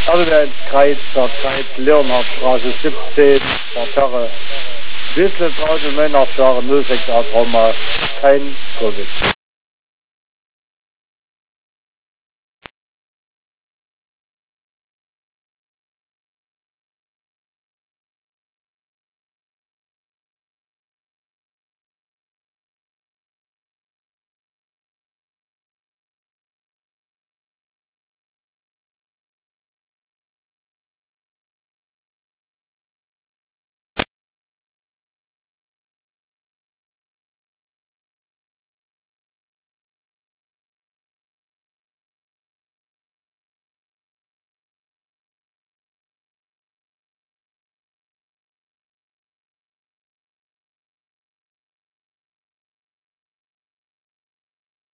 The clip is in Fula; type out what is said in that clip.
Kreis der Zeit Leonhardstraße 17 Parterre Wissle Männerschare 06 Roma kein Covid.